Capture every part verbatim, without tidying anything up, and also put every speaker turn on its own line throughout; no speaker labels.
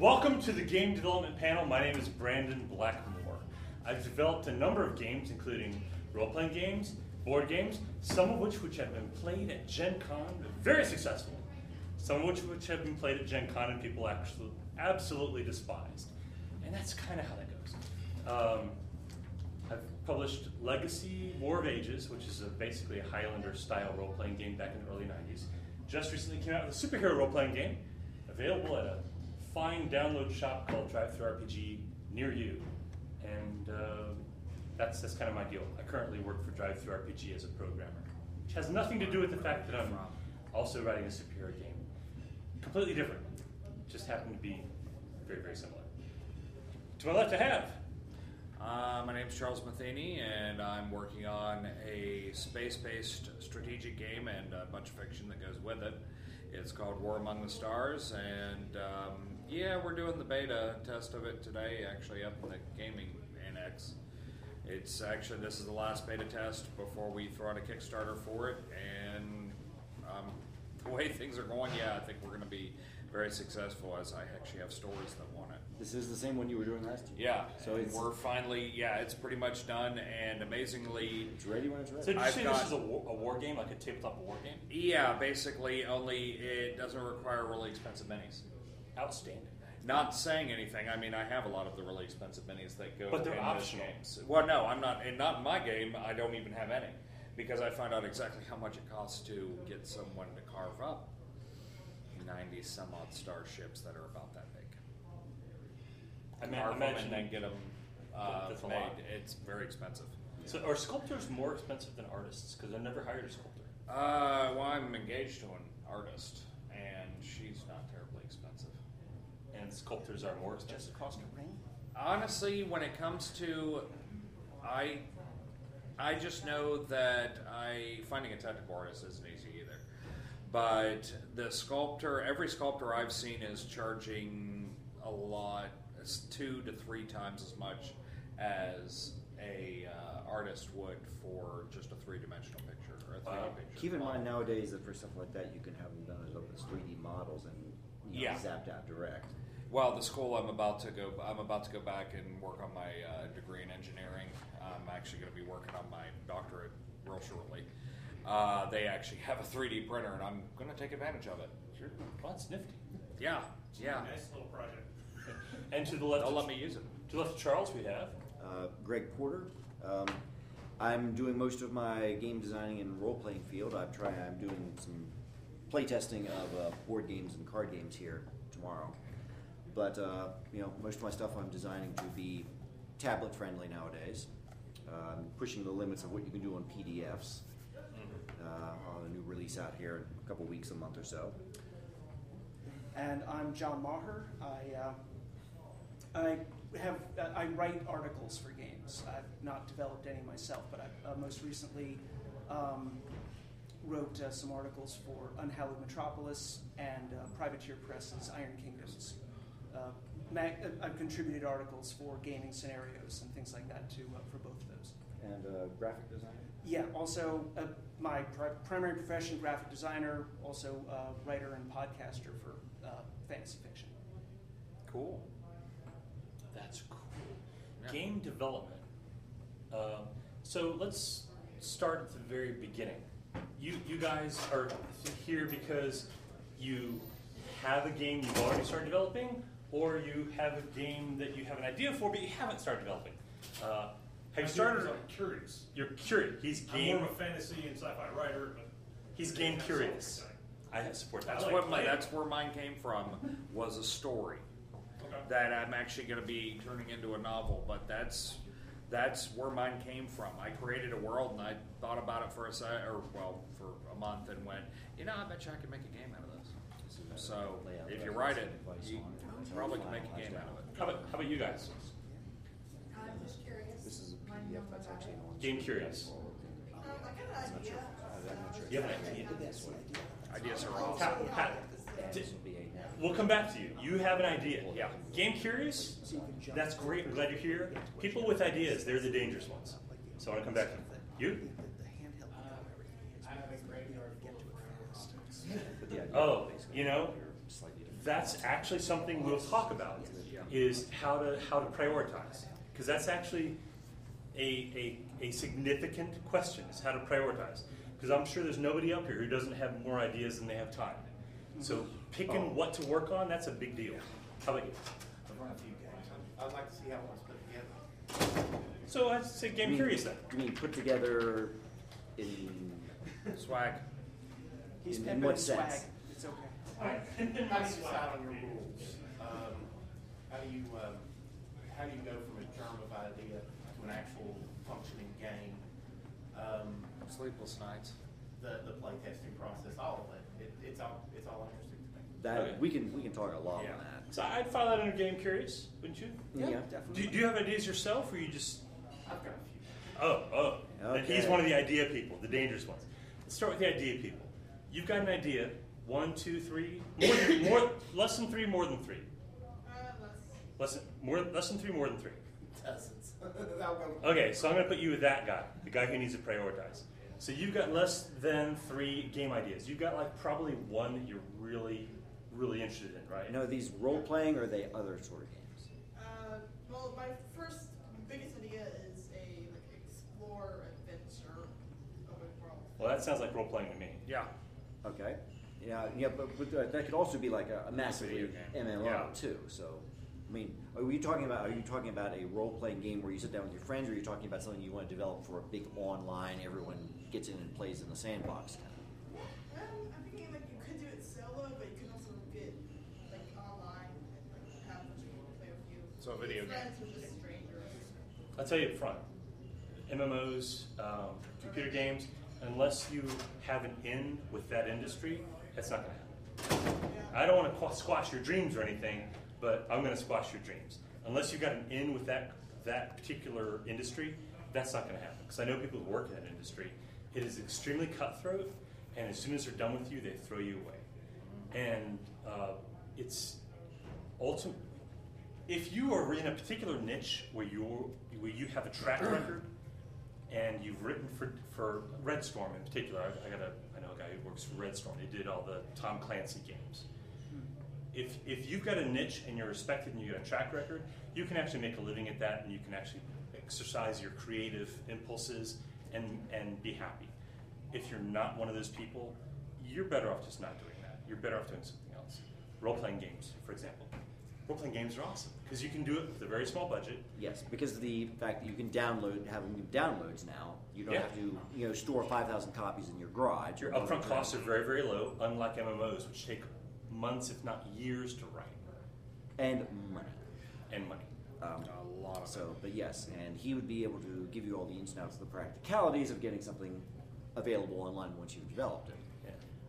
Welcome to the Game Development Panel. My name is Brandon Blackmore. I've developed a number of games, including role-playing games, board games, some of which which have been played at Gen Con, very successful. Some of which which have been played at Gen Con and people actually absolutely despised. And that's kind of how that goes. Um, I've published Legacy War of Ages, which is a, basically a Highlander-style role-playing game back in the early nineties. Just recently came out with a superhero role-playing game, available at a fine download shop called DriveThruRPG near you. And uh, that's, that's kind of my deal. I currently work for DriveThruRPG as a programmer, which has nothing to do with the fact that I'm also writing a superhero game. Completely different. Just happen to be very, very similar. To my left I have.
Uh, my name is Charles Matheny, and I'm working on a space-based strategic game and a bunch of fiction that goes with it. It's called War Among the Stars, and um, yeah, we're doing the beta test of it today, actually up in the gaming annex. It's actually, this is the last beta test before we throw out a Kickstarter for it, and um, the way things are going, yeah, I think we're going to be very successful, as I actually have stories that want it.
This is the same one you were doing last year?
Yeah,
so it's,
we're finally, yeah, it's pretty much done, and amazingly...
It's ready when it's ready.
So did you
I've
say
got,
this is a war, a war game, like a tabletop war game?
Yeah, basically, only it doesn't require really expensive minis.
Outstanding.
Not saying anything, I mean, I have a lot of the really expensive minis that go
But they're
in
optional.
games. Well, no, I'm not, and not in my game, I don't even have any, because I found out exactly how much it costs to get someone to carve up ninety some odd starships that are about that big.
I mean,
Carve
imagine
them and then get them uh,
that's a
made.
lot.
It's very expensive.
So are sculptors more expensive than artists? Because I've never hired a sculptor.
Uh, well, I'm engaged to an artist, and she's not terribly expensive.
And sculptors are more expensive.
Just cost a ring?
Honestly, when it comes to, I, I just know that I finding a technical artist isn't easy either. But the sculptor, every sculptor I've seen is charging a lot, it's two to three times as much as a uh, artist would for just a three-dimensional picture or a three D
Wow.
picture.
Keep in mind nowadays that for stuff like that, you can have them done as, as three D models and you know,
Yeah.
zapped out direct.
Well, the school I'm about to go, I'm about to go back and work on my uh, degree in engineering. I'm actually going to be working on my doctorate real shortly. Uh, they actually have a three D printer, and I'm going to take advantage of it.
Sure. Well, that's nifty.
Yeah, yeah.
Nice little project.
And to the left,
They'll
of,
let me use it.
to the left of Charles, we have.
Uh, Greg Porter. Um, I'm doing most of my game designing in role-playing field. I'm trying. I'm doing some playtesting of uh, board games and card games here tomorrow. But uh, you know, most of my stuff I'm designing to be tablet-friendly nowadays. Uh, I'm pushing the limits of what you can do on P D Fs. Uh, on a new release out here in a couple weeks, a month or so.
And I'm John Maher. I uh, I have uh, I write articles for games. I've not developed any myself, but I uh, most recently um, wrote uh, some articles for Unhallowed Metropolis and uh, Privateer Press's Iron Kingdoms. Uh, mag- I've contributed articles for gaming scenarios and things like that too uh, for both of those.
And uh, graphic design.
Yeah, also uh, my pri- primary profession, graphic designer, also uh, writer and podcaster for uh, fantasy fiction.
Cool.
That's cool.
Yeah.
Game development. Uh, so let's start at the very beginning. You you guys are here because you have a game you've already started developing, or you have a game that you have an idea for but you haven't started developing. Uh, have you started?
I'm curious.
You're curious. He's
I'm
game.
more of a fantasy and sci-fi writer, but
He's game curious. I support that.
That's
I like
what my,
playing.
that's where mine came from, was a story
okay.
that I'm actually going to be turning into a novel. But that's that's where mine came from. I created a world and I thought about it for a se- or well for a month and went, you know, I bet you I can make a game out of this. So if you write it, you probably can make a game out of it.
How about how about you guys?
I'm just curious.
This is a P D F that's actually on.
Game curious.
Um, I got an idea.
I'm not sure.
You have an idea.
That's an idea.
Ideas are awesome.
Pat, Pat,
And this will be a
we'll come back to you. You have an idea. Yeah. Game curious? That's great. I'm glad you're here. People with ideas, they're the dangerous ones. So I want to come back to you. You?
I have a great idea to get to it fast.
But the idea
Oh,
basically
you know,
you're slightly different.
that's actually something we'll talk about.
Yeah.
Is how to how to prioritize, because that's actually a, a a significant question. Is how to prioritize. Because I'm sure there's nobody up here who doesn't have more ideas than they have time. So picking
Oh.
what to work on, that's a big deal. How about you?
I've run a few games. I'd like to see how one's put together.
So I'd say Game
You mean-
Curious then.
You mean put together in
Swag.
He's
In- in
pimping
what
his swag.
sense?
It's okay.
How do you decide on your rules? Um, how do you um, how do you go from a germ of idea to an actual functioning game? Um,
Sleepless nights.
the the playtesting process, all of it. it. It's all it's all interesting to me.
that
Okay.
we can we can talk a lot
Yeah.
on that.
So I'd file that under Game Curious, wouldn't you?
Yeah,
Yeah.
definitely.
Do, do you have ideas yourself, or you just?
I've got a few.
Oh, oh. Then he's
Okay.
one of the idea people, the dangerous ones. Let's start with the idea people. You've got an idea. One, two, three. More, than, more, less than three, more than three.
Uh, let's,
Less than, more, less than three, more than three.
Dozens. I'll go.
Okay, so I'm going to put you with that guy, the guy who needs to prioritize. So you've got less than three game ideas. You've got like probably one that you're really, really interested in, right?
You know, are these role playing or are they other sort of games?
uh, well, my first biggest idea is a like explore adventure open world.
Well, that sounds like role playing to me.
Yeah.
Okay. Yeah, yeah, but, but uh, that could also be like a, a massively
Video game.
M M O
Yeah.
too. So, I mean, are you talking about? Are you talking about a role-playing game where you sit down with your friends, or are you talking about something you want to develop for a big online, everyone gets in and plays in the sandbox kind of?
Um, I'm thinking like you could do it solo, but you could also get like online and like have a bunch of people play with you.
So a video game.
Friends or just strangers.
I'll tell you up front, M M Os, um, computer games, unless you have an in with that industry, that's not going to happen.
Yeah.
I don't want to squash your dreams or anything, but I'm going to squash your dreams. Unless you've got an in with that that particular industry, that's not going to happen. Because I know people who work in that industry. It is extremely cutthroat, and as soon as they're done with you, they throw you away. And uh, it's ultimate. If you are in a particular niche where you where you have a track record, and you've written for for Red Storm in particular, I, I got a I know a guy who works for Red Storm. He did all the Tom Clancy games. If if you've got a niche and you're respected and you got a track record, you can actually make a living at that, and you can actually exercise your creative impulses and and be happy. If you're not one of those people, you're better off just not doing that. You're better off doing something else. Role-playing games, for example. Role-playing games are awesome because you can do it with a very small budget.
Yes, because of the fact that you can download, having downloads now, you don't
Yeah.
have to, you know, store five thousand copies in your garage.
Your
or
upfront
whatever.
costs are very, very low, unlike M M Os, which take months, if not years, to write,
and money.
and money.
Um,
A lot of
So, but yes, and he would be able to give you all the ins and outs of the practicalities of getting something available online once you've developed it.
Yeah.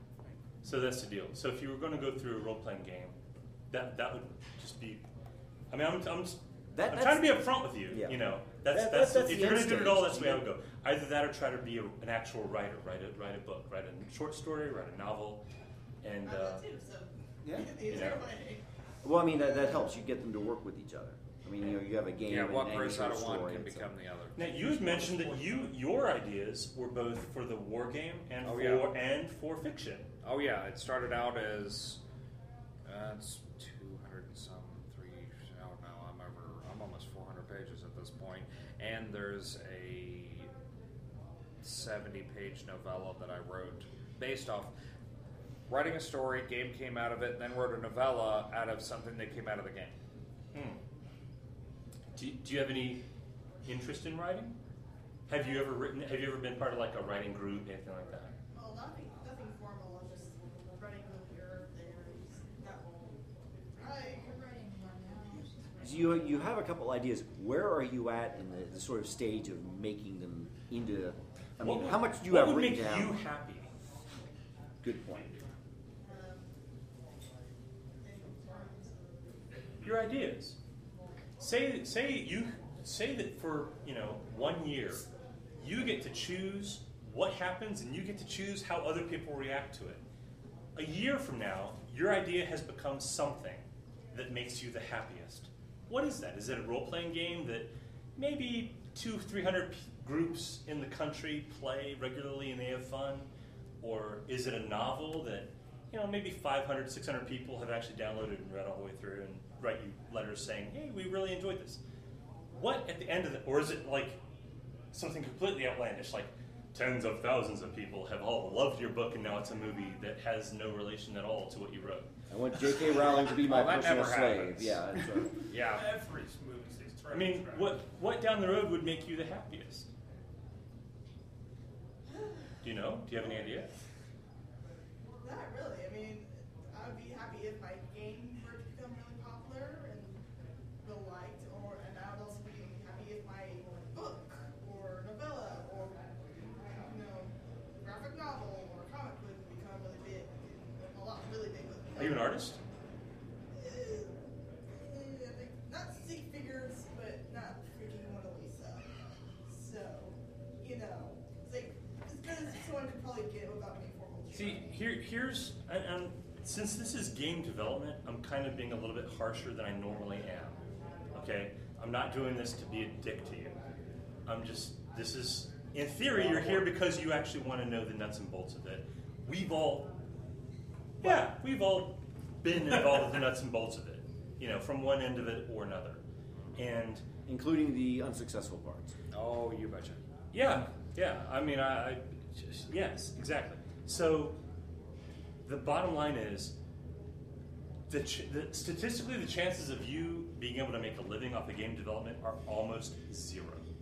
So that's the deal. So if you were going to go through a role-playing game, that that would just be. I mean, I'm I'm, just,
That-
I'm
that's-
trying to be upfront with you.
Yeah.
You know, that's
That-
that's,
that- that's
if
the
you're going
end
to do it all,
stage.
that's the way I would go. Either that, or try to be a, an actual writer, write a write a book, write a short story, write a novel, and
I'm
uh,
that too, so.
Yeah.
Either
Yeah.
way.
Well, I mean, that, that helps. You get them to work with each other. I mean, you know, you have a game.
Yeah,
and,
what
and you
grows
tell
out
a
of one
story,
can
and so-
become the other.
now you had mentioned that you your ideas were both for the war game and
Oh,
for
yeah.
and for fiction.
Oh yeah, it started out as uh, it's two hundred and some three. Oh no, I'm over. I'm almost four hundred pages at this point, and there's a seventy-page novella that I wrote based off writing a story. Game came out of it, then wrote a novella out of something that came out of the game.
Hmm. Do, do you have any interest in writing? Have you ever written? Have you ever been part of like a writing group, anything like that?
Well, nothing, nothing formal, I'm just writing a little here, there, that whole, right, you're writing one now.
So you you have a couple ideas. Where are you at in the, the sort of stage of making them into? I mean,
What would-
how much do you
what
have
would
written
make
down?
you happy?
Good point.
Um,
Your ideas. Say say you say that for you know one year, you get to choose what happens, and you get to choose how other people react to it. A year from now, your idea has become something that makes you the happiest. What is that? Is it a role-playing game that maybe two, three hundred p- groups in the country play regularly and they have fun, or is it a novel that you know, maybe five hundred, six hundred people have actually downloaded and read all the way through and write you letters saying, hey, we really enjoyed this. What at the end of it, or is it like something completely outlandish, like tens of thousands of people have all loved your book and now it's a movie that has no relation at all to what you wrote?
I want J K. Rowling to be my
Oh, that
personal
never
slave.
happens.
Yeah. That's right.
Yeah.
Every movie stays
I mean, what what down the road would make you the happiest? Do you know? Do you have any idea?
Not really. I mean, I would be happy if my game were to become really popular and well liked, or and I would also be happy if my book or novella or you know graphic novel or comic book would become really big, a lot really big.
Are you an artist?
Uh, I think not stick figures, but not freaking Mona Lisa. So, you know, it's like as good as someone could probably get without being formal.
See, here, here's, and, and since this is game development, I'm kind of being a little bit harsher than I normally am. Okay, I'm not doing this to be a dick to you. I'm just, this is, in theory, you're here because you actually want to know the nuts and bolts of it. We've all, yeah, we've all been involved with the nuts and bolts of it, you know, from one end of it or another. And
Including the unsuccessful parts.
Oh, you betcha.
yeah, yeah. I mean, I, I just, yes, exactly. So the bottom line is, the, ch- the statistically, the chances of you being able to make a living off of game development are almost zero.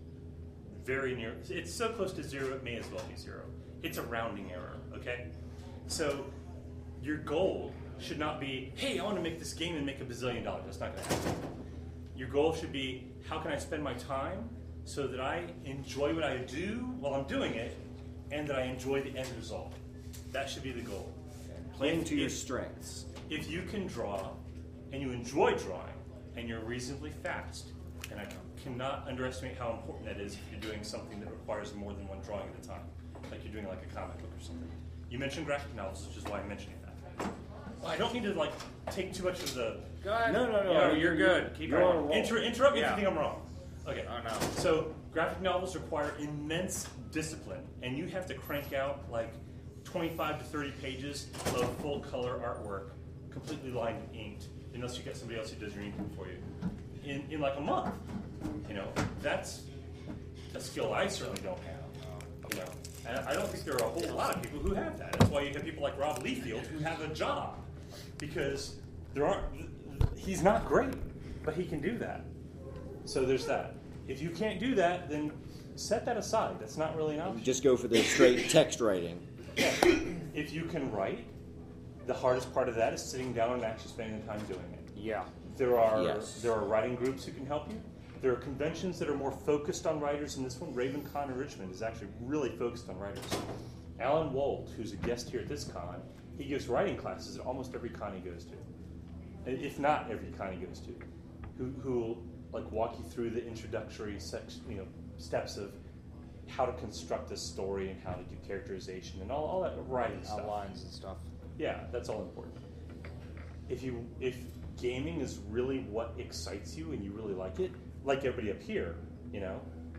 Very near. It's so close to zero, it may as well be zero. It's a rounding error. Okay, so your goal should not be, hey, I want to make this game and make a bazillion dollars. That's not going to happen. Your goal should be, how can I spend my time so that I enjoy what I do while I'm doing it, and that I enjoy the end result. That should be the goal.
Playing
If-
to your
if-
strengths.
If you can draw, and you enjoy drawing, and you're reasonably fast, and I cannot underestimate how important that is if you're doing something that requires more than one drawing at a time, like you're doing like a comic book or something. You mentioned graphic novels, which is why I'm mentioning that. Well, I don't need to like take too much of the
Go ahead.
No, no, no.
Yeah, you're good. Keep
You're
going.
on a roll.
Inter- interrupt me
Yeah.
if you think I'm wrong. Okay.
Oh, no.
So graphic novels require immense discipline, and you have to crank out like twenty-five to thirty pages of full color artwork, completely lined and inked, unless you get somebody else who does your inking for you, in, in like a month. You know, that's a skill I certainly don't have. You know, and I don't think there are a whole lot of people who have that. That's why you have people like Rob Liefeld who have a job, because there aren't. He's not great, but he can do that. So there's that. If you can't do that, then set that aside. That's not really an option.
Just go for the straight text writing.
Yeah. If you can write, the hardest part of that is sitting down and actually spending the time doing it.
Yeah.
There are
Yes.
there are writing groups who can help you. There are conventions that are more focused on writers, and this one, RavenCon in Richmond, is actually really focused on writers. Alan Wold, who's a guest here at this con, he gives writing classes at almost every con he goes to, if not every con he goes to, who who will like walk you through the introductory section, you know, steps of how to construct a story and how to do characterization and all, all that writing stuff.
Outlines and stuff.
Yeah, that's all important. If you if gaming is really what excites you and you really like it, like everybody up here, you know,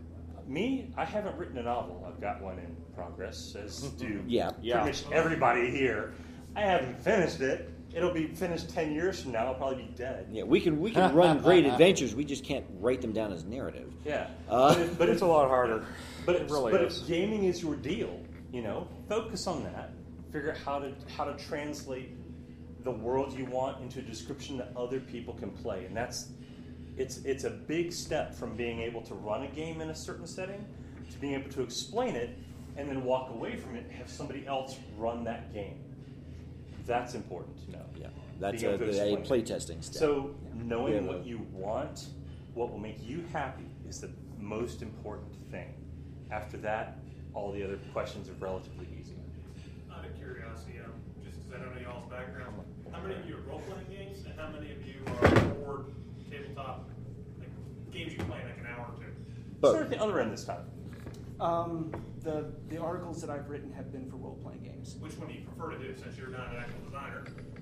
me, I haven't written a novel. I've got one in progress, as do
Yeah.
Yeah.
pretty much everybody here. I haven't finished it. It'll be finished ten years from now. I'll probably be dead.
Yeah, we can we can run great adventures. We just can't write them down as narrative.
Yeah,
Uh,
but, if, but
It's a lot harder.
But
It
if,
really
but
is.
if gaming is your deal, you know, focus on that. Figure out how to how to translate the world you want into a description that other people can play, and that's it's it's a big step from being able to run a game in a certain setting to being able to explain it and then walk away from it and have somebody else run that game. That's important to know.
Yeah, that's
Being
a,
able to
the, a
explain it.
playtesting step.
So
We
knowing
have
what
a-
you want, what will make you happy, is the most important thing. After that, all the other questions are relatively easy.
Out of curiosity, um, just because I don't know y'all's background, how many of you are role-playing games, and how many of you are board, tabletop, like games you can play in like an hour or two?
Both.
Start at the other end this time.
Um, the the articles that I've written have been for role playing games.
Which one do you prefer to do, since you're not an actual designer?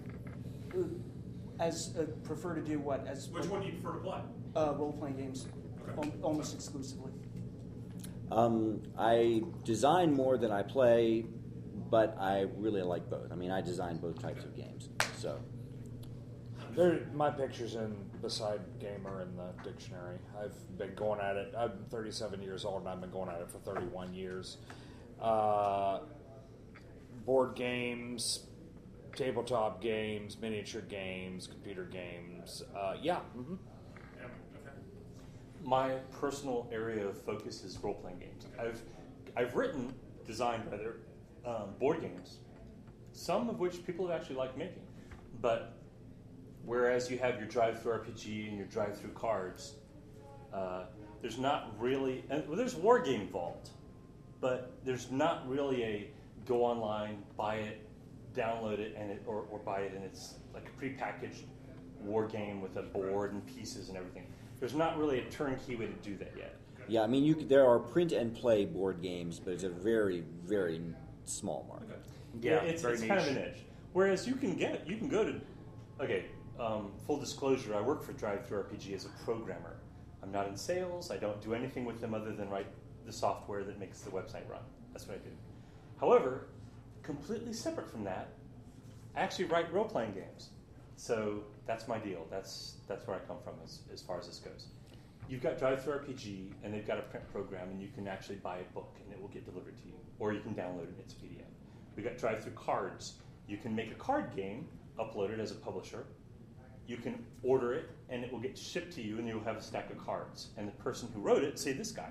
As uh, prefer to do what as
Which one do you prefer to play?
uh, role playing games,
Okay.
al- almost exclusively.
Um, I design more than I play, but I really like both. I mean, I design both types of games. So,
There, my picture's in beside gamer in the dictionary. I've been going at it. I'm thirty-seven years old, and I've been going at it for thirty-one years. Uh, board games, tabletop games, miniature games, computer games. Uh, yeah. Mm-hmm.
Yeah, okay.
My personal area of focus is role-playing games. I've I've written, designed rather, um, board games, some of which people have actually liked making. But whereas you have your drive-through R P G and your drive-through cards, uh, there's not really, and well, there's war game involved, but there's not really a go online, buy it, download it, and it or, or buy it, and it's like a prepackaged war game with a board and pieces and everything. There's not really a turnkey way to do that yet.
yeah, I mean, you could, there are print and play board games, but it's a very, very small market.
Yeah,
it's,
very
it's kind of
niche.
an niche. Whereas you can get, you can go to, okay, um, full disclosure, I work for drive-through R P G as a programmer. I'm not in sales. I don't do anything with them other than write the software that makes the website run. That's what I do. However, completely separate from that, I actually write role-playing games. So that's my deal. That's that's where I come from as, as far as this goes. You've got drive-through R P G, and they've got a print program, and you can actually buy a book, and it will get delivered to you. Or you can download it. It's a P D F. We've got drive-through cards. You can make a card game, upload it as a publisher. You can order it, and it will get shipped to you, and you'll have a stack of cards. And the person who wrote it, say this guy,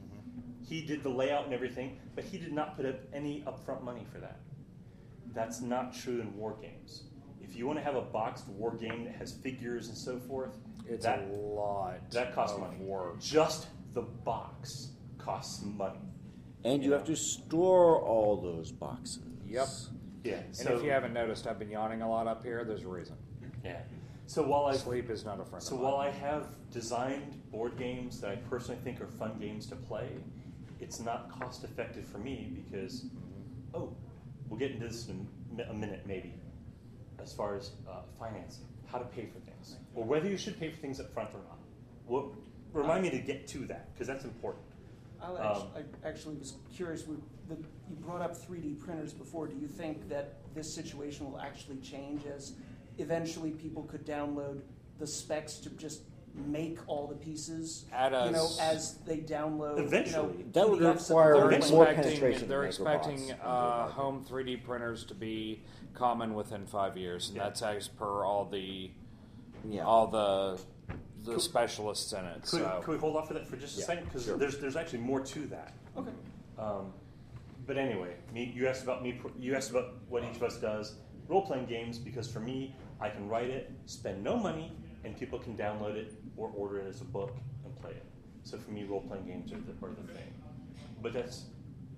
he did the layout and everything, but he did not put up any upfront money for that. That's not true in war games. If you want to have a boxed war game that has figures and so forth,
It's
that,
a lot
that costs
of
money.
work.
Just the box costs money.
And you
Yeah.
have to store all those boxes.
Yep.
Yeah.
And
So,
if you haven't noticed, I've been yawning a lot up here. There's a reason.
yeah. So while I
Sleep is not a friend
So
of
while
mine.
I have designed board games that I personally think are fun games to play, it's not cost effective for me because, oh, we'll get into this in a mi- a minute maybe, as far as uh, financing, how to pay for things, or whether you should pay for things up front or not. Well, remind me to get to that because that's important.
I'll
Um,
actually, I actually was curious. We, the, you brought up three D printers before. Do you think that this situation will actually change as eventually people could download the specs to just make all the pieces?
At a
you know,
s-
as they download.
Eventually.
you know,
That would
P D Fs of
require
the
They're
whole
more
thing.
expecting,
penetration
they're
of
expecting
MicroBots into the
uh,
market.
home three D printers to be common within five years, and
Yeah.
that's as per all the
Yeah.
all the the specialists in it.
Could,
so
could we hold off for that for just a
Yeah,
second? Because
sure.
there's there's actually more to that.
Okay.
Um, but anyway, me, you asked about me. You asked about what each of us does. Role-playing games, because for me, I can write it, spend no money, and people can download it or order it as a book and play it. So for me, role-playing games are the, are the thing. But that's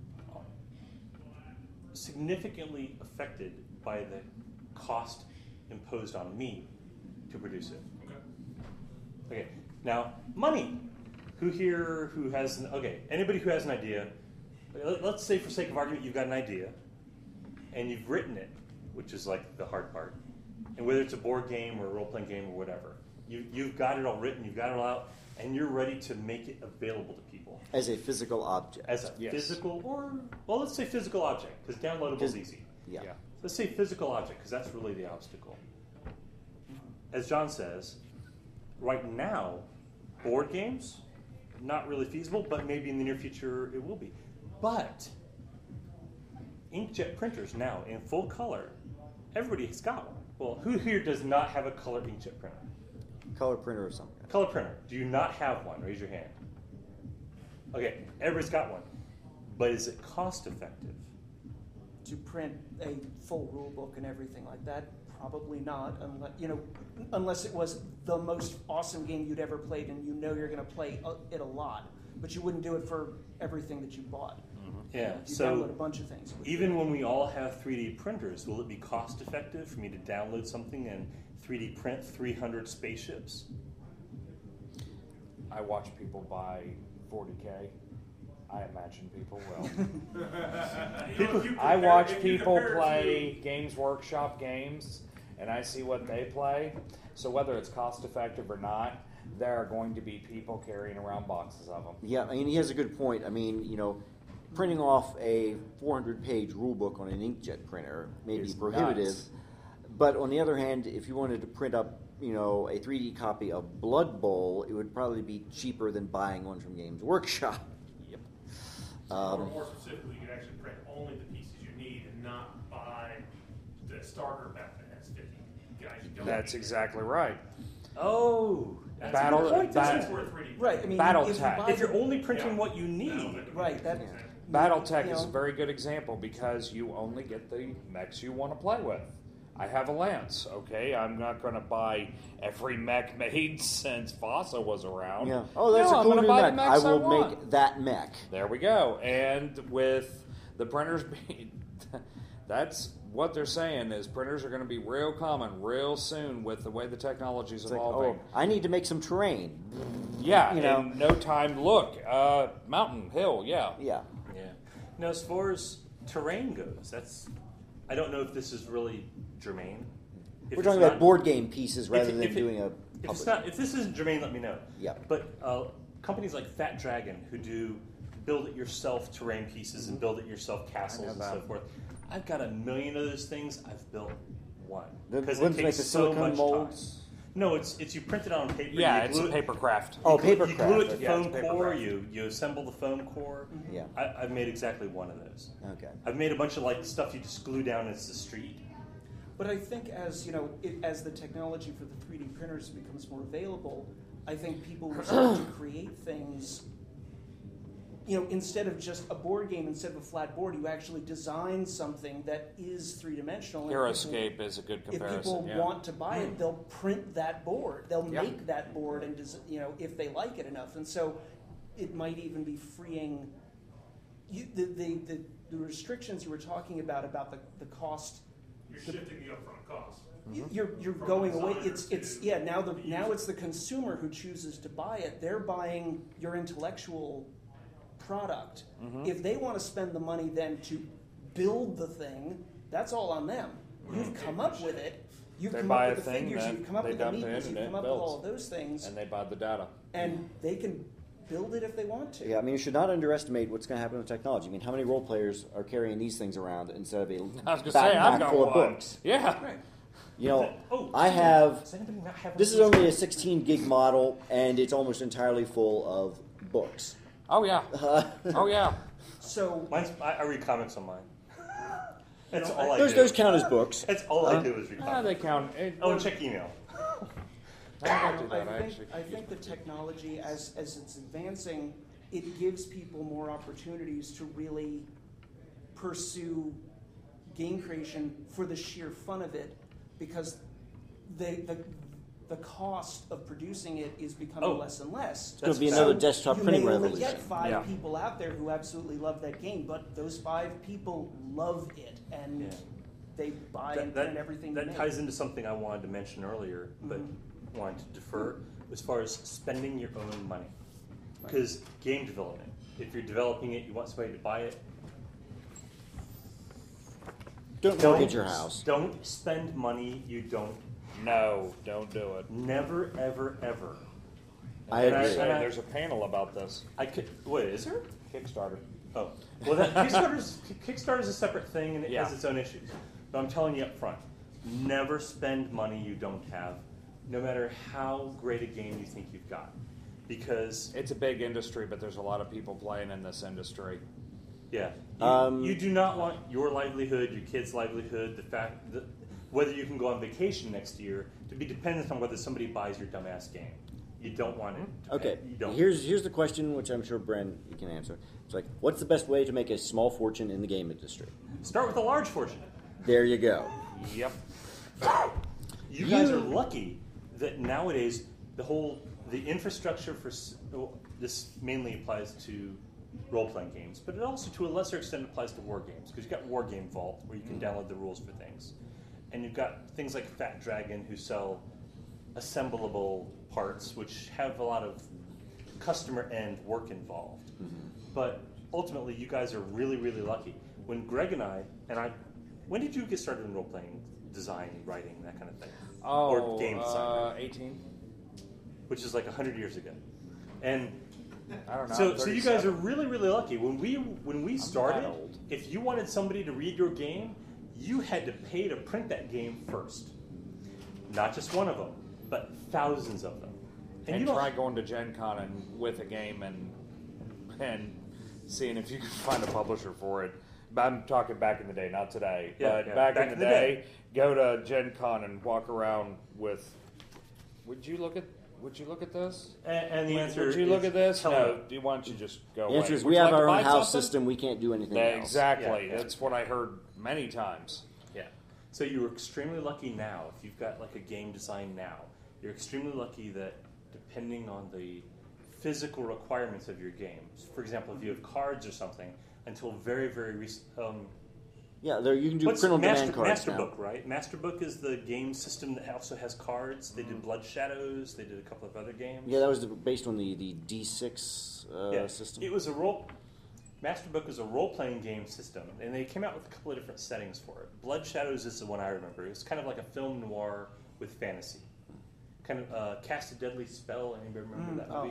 significantly affected by the cost imposed on me to produce it. Okay. Now, money. Who here who has an, okay, anybody who has an idea, let- let's say for sake of argument you've got an idea and you've written it, which is like the hard part. And whether it's a board game or a role-playing game or whatever, you, you've got it all written, you've got it all out, and you're ready to make it available to people.
As a physical object.
As a
Yes.
physical or, well, let's say physical object, because downloadable is easy.
yeah.
yeah.
Let's say physical object, because that's really the obstacle. As John says, right now, board games, not really feasible, but maybe in the near future it will be. But inkjet printers now in full color, everybody's got one. Well, who here does not have a color inkjet printer?
Color printer or something.
Color printer. Do you not have one? Raise your hand. Okay, everybody's got one. But is it cost effective?
To print a full rule book and everything like that, probably not. Unless you know, unless it was the most awesome game you'd ever played, and you know you're going to play it a lot. But you wouldn't do it for everything that you bought.
Yeah.
If you
So
download a bunch of things. it would
even when we all have three D printers, will it be cost effective for me to download something and three D print three hundred spaceships?
I watch people buy forty K. I imagine people will.
You know, if you
I
compare-
watch
if you
people
compare it
play
to-
Games Workshop games, and I see what they play. So whether it's cost effective or not, there are going to be people carrying around boxes of them.
Yeah, I mean, he has a good point. I mean, you know, printing off a four hundred page rule book on an inkjet printer may be
It's
prohibitive.
nuts.
But on the other hand, if you wanted to print up, you know, a three D copy of Blood Bowl, it would probably be cheaper than buying one from Games Workshop.
Yep.
or
Um,
more specifically, you could actually print only the pieces you need and not buy the starter pack that has fifty guys you don't
That's
need.
exactly right.
Oh, that's
Battle-
a good point.
bat-
That's
That's where three D
Right. I mean,
Battle
if you
tech.
buy
if you're
the-
only printing
Yeah.
what you need.
No,
Right, that-
Yeah.
Battletech
you
is a
know-
very good example because you only get the mechs you want to play with. I have a Lance, okay? I'm not going to buy every mech made since Vasa was around.
yeah. Oh, that's
No,
a
I'm
cool
gonna
new
buy the
mech. I
mechs
will
want.
make that mech.
There we go. And with the printers being, that's what they're saying is printers are going to be real common real soon with the way the technology is
It's like,
evolving.
oh, I need to make some terrain.
yeah,
you know.
in no time. Look, uh, mountain, hill, yeah.
Yeah.
Yeah. Now, as far as terrain goes, that's. I don't know if this is really germane. If
We're
it's
talking
not-
about board game pieces rather
if-
than
if it-
doing a
If
public.
it's not, if this isn't germane, let me know.
Yeah.
But uh, companies like Fat Dragon, who do build-it-yourself terrain pieces and build-it-yourself castles
know
and
that.
so forth, I've got a million of those things. I've built one
The
because
ones
it
make
takes
the
so
silicone
much
molds?
time. No, it's it's you print it on paper.
Yeah,
you
it's
glue
a
it-
paper craft.
Oh,
you glue-
paper
You glue it
craft,
to
yeah, it's
foam
paper
core.
craft.
You you assemble the foam core.
Yeah.
I, I've made exactly one of those.
Okay.
I've made a bunch of like stuff you just glue down as the street.
But I think as you know, it, as the technology for the three D printers becomes more available, I think people will start to create things. You know, instead of just a board game, instead of a flat board, you actually design something that is three dimensional.
Heroescape is a good
If
comparison.
people
yeah.
want to buy it, they'll print that board. They'll
Yeah.
make that board, and des- you know, if they like it enough, and so it might even be freeing. You, the, the the the restrictions you were talking about about the the cost.
You're shifting the upfront cost.
You- You're you're
From
going
the
away.
designer
It's it's
to
yeah. Now the
the
now
user.
it's the consumer who chooses to buy it. They're buying your intellectual product.
Mm-hmm.
If they want to spend the money then to build the thing, that's all on them. You've come up with it. You've
They
come
buy
up
a
with the
thing
figures.
that
You've come up
they
with the
dump in
meeples.
and
You've
it
come up
builds.
with all of those things,
And they buy the data.
and they can build it if they want to.
Yeah, I mean, you should not underestimate what's going to happen with technology. I mean, how many role players are carrying these things around instead of a
I was going to say, I've
backpack
got
full of
one.
books?
Yeah.
Right.
You know,
Oh,
I have.
Does anybody not have
This is
one of
only a
these?
sixteen gig model, and it's almost entirely full of books.
Oh, yeah. Oh, yeah.
So
Mine's, I, I read comics on mine. That's
know,
all I
Those
do.
those count as books.
That's all I
Huh?
do is read
Ah,
comics.
they count. It,
Oh, and check email.
I don't do
I
that,
think,
actually.
I think the technology, as, as it's advancing, it gives people more opportunities to really pursue game creation for the sheer fun of it, because the, the, the cost of producing it is becoming
Oh.
less and less.
It's going to be
That's
another
fact.
desktop
you
printing
may only
revolution.
get five
Yeah.
people out there who absolutely love that game, but those five people love it, and
Yeah.
they buy
That,
and
that,
print everything
that
you make.
ties into something I wanted to mention earlier, but
Mm-hmm.
wanted to defer as far as spending your own money. Because game development, if you're developing it, you want somebody to buy it.
Don't mortgage your house.
Don't spend money you don't.
No, don't do it.
Never, ever, ever.
I
And I-
agree.
Say,
and I-
there's a panel about this.
I could. Wait, is there?
Kickstarter.
Oh, well, that Kickstarter's Kickstarter's a separate thing and it
Yeah.
has its own issues. But I'm telling you up front, never spend money you don't have, no matter how great a game you think you've got, because
It's a big industry, but there's a lot of people playing in this industry.
yeah, you,
Um,
you do not want your livelihood, your kid's livelihood, the fact that whether you can go on vacation next year to be dependent on whether somebody buys your dumbass game. You don't want it. To
Okay,
you don't.
here's here's the question, which I'm sure Bren you can answer. It's like, what's the best way to make a small fortune in the game industry?
Start with a large fortune.
There you go.
Yep.
You guys
You-
are lucky that nowadays the whole the infrastructure for s- well, this mainly applies to role-playing games, but it also to a lesser extent applies to war games because you've got War Game Vault where you can download the rules for things, and you've got things like Fat Dragon who sell assemblable parts which have a lot of customer end work involved. But ultimately, you guys are really really lucky. When Greg and I and I, when did you get started in role-playing design, writing, that kind of thing?
Oh,
or game design,
uh,
right?
eighteen.
Which is like one hundred years ago. And
I don't know.
So,
I'm
so you guys are
thirty-seven.
really, really lucky. When we when we
not
started,
that old.
if you wanted somebody to read your game, you had to pay to print that game first. Not just one of them, but thousands of them.
And
you don't-
try going to Gen Con and with a game and and seeing if you can find a publisher for it. But I'm talking back in the day, not today.
Yeah,
but
yeah.
back,
Back
in the,
in the
day,
day.
go to Gen Con and walk around with. Would you look at? Would you look at this?
And, and the
would,
answer
would you
is
look at this?
hell
No. Do you, why don't you just go
The
away?
answer is
Would
we
you
have
like to
our own
buy
house
something?
system. We can't do anything
Yeah,
else.
exactly.
Yeah, yeah.
That's what I heard many times.
Yeah. So you're extremely lucky now. If you've got like a game design now, you're extremely lucky that depending on the physical requirements of your games, for example, if you have cards or something, until very, very recent. Um,
Yeah, there you can do
what's
print on
Master,
demand cards now.
Masterbook, right? Masterbook is the game system that also has cards. They did Blood Shadows. They did a couple of other games.
Yeah, that was the, based on the, the D six uh,
Yeah,
system.
It was a role. Masterbook is a role-playing game system, and they came out with a couple of different settings for it. Blood Shadows is the one I remember. It was kind of like a film noir with fantasy. Kind of uh, Cast a Deadly Spell. Anybody remember
Mm,
that
oh.
movie?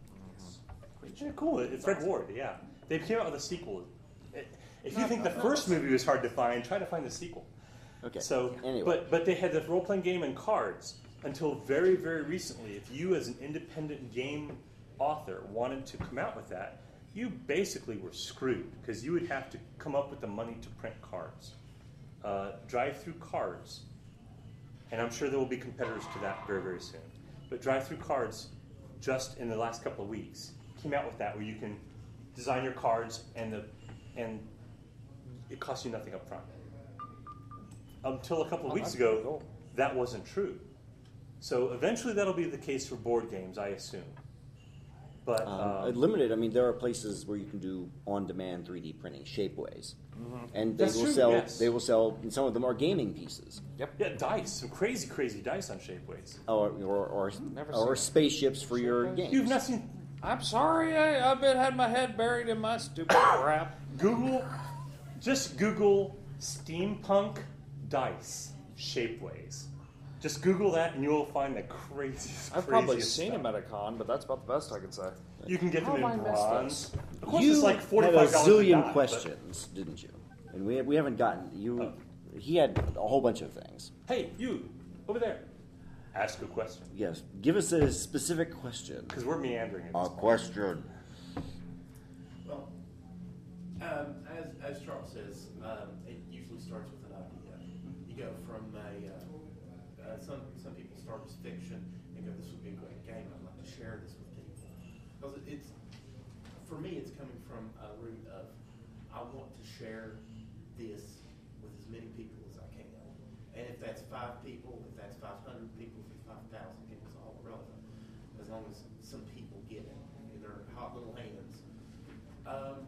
Yeah, cool. It's Fred Ward. Yeah, they came out with a sequel. It, if you think the first movie was hard to find, try to find the sequel.
Okay.
So,
Anyway.
but but they had the role playing game and cards until very very recently. If you, as an independent game author, wanted to come out with that, you basically were screwed because you would have to come up with the money to print cards, uh, drive through cards, and I'm sure there will be competitors to that very very soon. But drive through cards, just in the last couple of weeks, came out with that where you can design your cards and the and it costs you nothing up front. Until a couple of
Oh,
weeks
that's
ago,
pretty cool.
that wasn't true. So eventually that'll be the case for board games, I assume. But
Um,
um,
limited. I mean, there are places where you can do on-demand three D printing, Shapeways, and they
That's
will
true,
sell.
yes.
They will sell. And some of them are gaming pieces,
Yep.
yeah, dice, some crazy, crazy dice on Shapeways.
or or or,
Never
or
seen
spaceships for your
Shapeways?
games.
You've not seen
I'm sorry. I, I've been had my head buried in my stupid crap.
Google, just Google steampunk dice Shapeways. Just Google that and you will find the craziest,
I've probably
craziest
seen
stuff.
him at a con, but that's about the best I can say.
You can get
How
them
have
in
I missed
bronze.
this?
Of course,
You
it's like
had a
forty-five dollars
zillion
die, but-
questions, didn't you? And we we haven't gotten you.
Oh.
He had a whole bunch of things.
Hey, you over there. Ask a question
Yes, give us a specific question.
because we're meandering. At this
A
point.
question.
Well, um, as, as Charles says, um, it usually starts with an idea. You go from a, uh, uh, some, some people start as fiction and go, this would be a great game, I'd like to share this with people. Because it's, for me, it's coming from a root of, I want to share this with as many people as I can. And if that's five people, if that's five hundred people, if it's five thousand people, it's all irrelevant. As long as some people get it in their hot little hands. Um,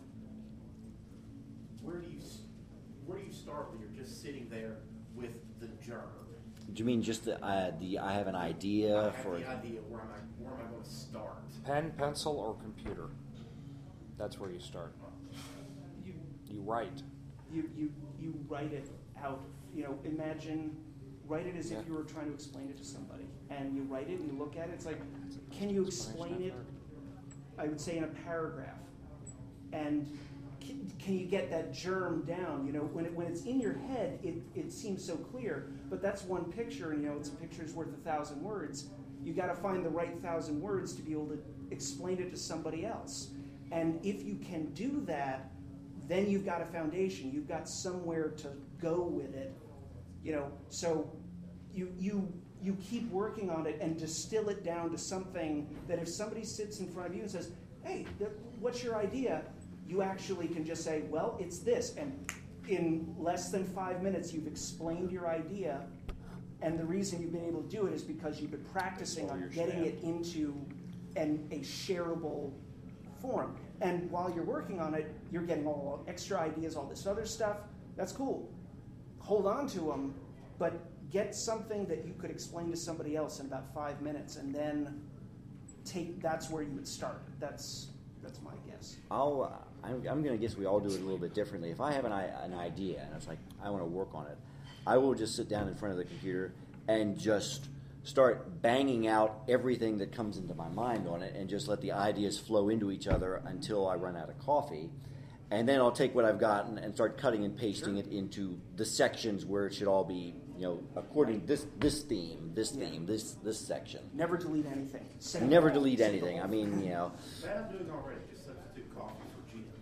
where do you s- where do you start when you're just sitting there with the germ?
Do you mean just the uh, the I have an
I
idea
have
for?
the idea. Where am I? Where am I going to start?
Pen, pencil, or computer. That's where you start.
You,
You write.
you, you, you write it out. You know, imagine, write it as
Yeah.
if you were trying to explain it to somebody. And you write it and you look at it, it's like, can you explain it, I would say in a paragraph? And can, can you get that germ down? You know, when, it, when it's in your head, it, it seems so clear, but that's one picture, and you know, it's a picture's worth a thousand words. You gotta find the right thousand words to be able to explain it to somebody else. And if you can do that, then you've got a foundation. You've got somewhere to go with it. You know, so you you you keep working on it and distill it down to something that if somebody sits in front of you and says, "Hey, th- what's your idea?" you actually can just say, "Well, it's this." And in less than five minutes, you've explained your idea. And the reason you've been able to do it is because you've been practicing
All
on
your
getting
stamp.
it into an, a shareable form. And while you're working on it, you're getting all extra ideas, all this other stuff. That's cool. Hold on to them, but get something that you could explain to somebody else in about five minutes, and then take. That's where you would start. That's that's my guess.
I'll. Uh, I'm, I'm going to guess we all do it a little bit differently. If I have an, i- an idea and it's like I want to work on it, I will just sit down in front of the computer and just start banging out everything that comes into my mind on it and just let the ideas flow into each other until I run out of coffee. And then I'll take what I've gotten and start cutting and pasting
Sure.
it into the sections where it should all be, you know, according to this this theme, this
Yeah.
theme, this this section.
Never delete anything. Save
Never
all.
delete
Save
anything.
all.
I mean, you know,
That I'm doing already, just substitute coffee for gin.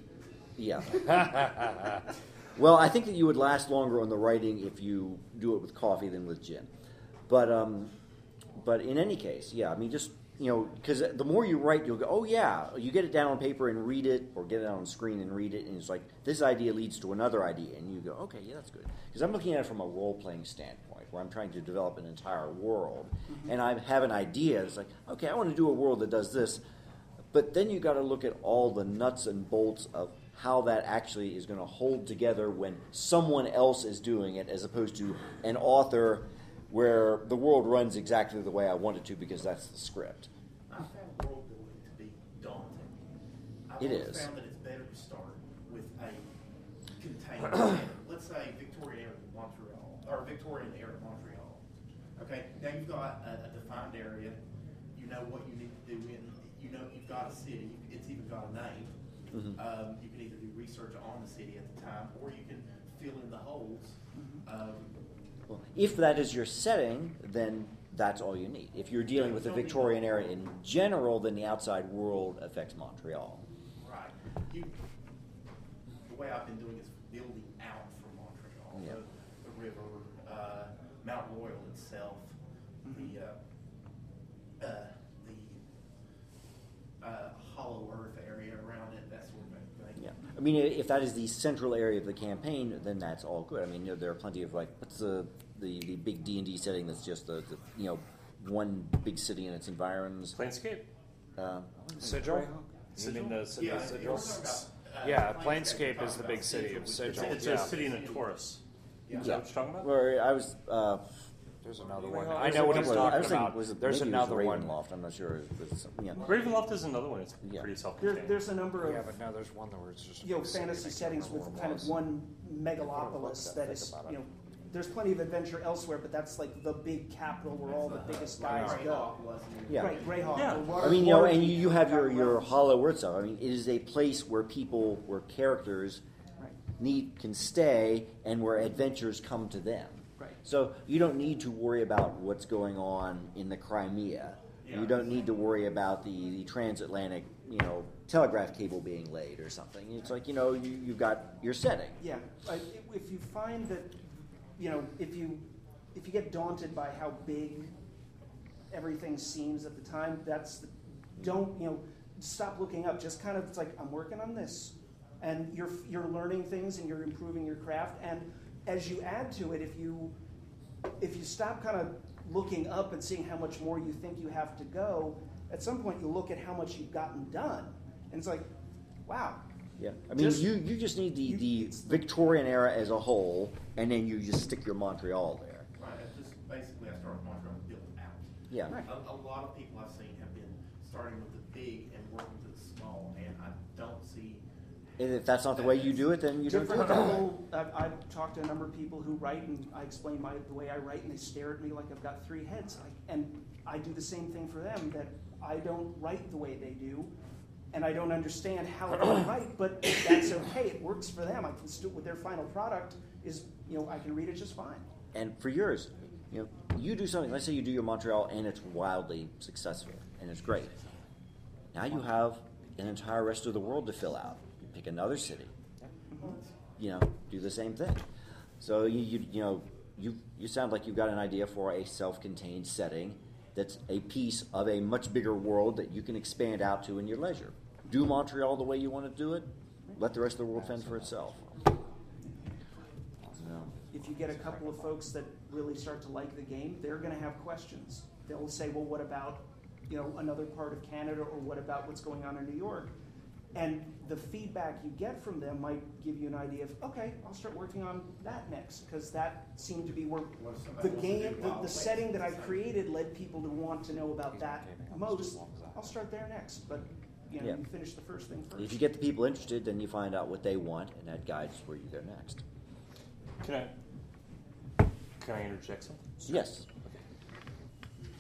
yeah. Well, I think that you would last longer on the writing if you do it with coffee than with gin. But um, but in any case, yeah. I mean, just you know, because the more you write, you'll go, oh yeah. You get it down on paper and read it, or get it on screen and read it, and it's like this idea leads to another idea, and you go, okay, yeah, that's good. Because I'm looking at it from a role-playing standpoint, where I'm trying to develop an entire world,
Mm-hmm.
and I have an idea. It's like, okay, I want to do a world that does this. But then you got to look at all the nuts and bolts of how that actually is going to hold together when someone else is doing it, as opposed to an author where the world runs exactly the way I want it to because that's the script.
I found world building to be daunting. I've
It
always
is.
found that it's better to start with a contained setting. Let's say Victorian era Montreal, or Victorian era Montreal. Okay, now you've got a, a defined area. You know what you need to do in. You know you've got a city. It's even got a name.
Mhm.
Um, you can either do research on the city at the time, or you can fill in the holes. Um,
Well, if that is your setting, then that's all you need. If you're dealing with the Victorian era in general, then the outside world affects Montreal.
Right. You, the way I've been doing is building out from Montreal,
Yeah.
the, the river, uh, Mount Royal itself, the uh, uh, the uh, hollow earth area around it, that sort of thing.
Yeah, I mean, if that is the central area of the campaign, then that's all good. I mean, you know, there are plenty of like, what's the the, the big D and D setting that's just the, the you know one big city and its environs.
Planescape.
Uh,
Sigil? You mean the, the
Yeah, if
Sigil?
you're talking about, uh,
Yeah,
Planescape,
Planescape
you're
is the
talking
big
about
city of
It's,
Sigil.
it's
yeah.
a city in a Taurus.
Yeah.
Is that what you're talking about?
where I was. Uh,
There's another one.
Well,
I
there's
know what
a
he's
couple-
I
talking
was thinking,
about.
was it,
There's
maybe
another
it was
one.
Ravenloft. I'm not sure. It was, you know,
Ravenloft is another one. It's
Yeah.
pretty
There,
self-contained.
there's a number of
Yeah, but no, there's one where it's just a
you know
big city. I
fantasy
can't
settings
remember
with
what it
kind of
was.
one
look
megalopolis
at
that
that,
is
think about
you
it.
know. There's plenty of adventure elsewhere, but that's like the big capital where all the
That's, uh,
biggest
Greyhawk
guys go.
was in-
Yeah.
Right, Greyhawk.
Yeah.
or Water-
I mean, you know, and
Waterdeep,
you, you have your,
Forgotten
your
Realms.
Hollow Earth stuff. I mean, it is a place where people, where characters
Right.
need can stay, and where adventures come to them.
Right.
So you don't need to worry about what's going on in the Crimea.
Yeah.
You don't need to worry about the, the transatlantic, you know, telegraph cable being laid or something. It's like, you know, you, you've got your setting.
Yeah, I- if you find that, you know, if you if you get daunted by how big everything seems at the time, that's the, don't you know stop looking up. Just kind of it's like I'm working on this, and you're you're learning things and you're improving your craft. And as you add to it, if you if you stop kind of looking up and seeing how much more you think you have to go, at some point you look at how much you've gotten done, and it's like, wow.
Yeah, I mean,
Just-
you, you just need the,
you-
the
it's the-
Victorian era as a whole, and then you just stick your Montreal there.
Right, it's just basically I started with Montreal and built out.
Yeah.
Right.
A, a lot of people I've seen have been starting with the big and working to the small, and I don't see.
And if that's not the way you do it, then you don't do
Different
it that way.
people. I've, I've talked to a number of people who write, and I explain my the way I write, and they stare at me like I've got three heads. I, and I do the same thing for them. That I don't write the way they do, and I don't understand how I write. But that's okay. It works for them. I can still with their final product is you know I can read it just fine.
And for yours, you know, you do something. Let's say you do your Montreal, and it's wildly successful, and it's great. Now you have an entire rest of the world to fill out. You pick another city. You know, do the same thing. So you you, you know you you sound like you've got an idea for a self-contained setting that's a piece of a much bigger world that you can expand out to in your leisure. Do Montreal the way you want to do it. Let the rest of the world fend for itself. So,
If you get a couple of folks that really start to like the game, they're going to have questions. They'll say, well, what about, you know, another part of Canada, or what about what's going on in New York? And the feedback you get from them might give you an idea of, okay, I'll start working on that next, because that seemed to be where
What if somebody
the
wants to do
game, the,
Wild
the
West?
setting that I created led people to want to know about that
Okay,
most.
as long as that-
I'll start there next, but you know,
Yeah.
you finish the first thing first.
if you get the people interested, then you find out what they want, and that guides where you go next.
Can I? Can I interject something?
Yes.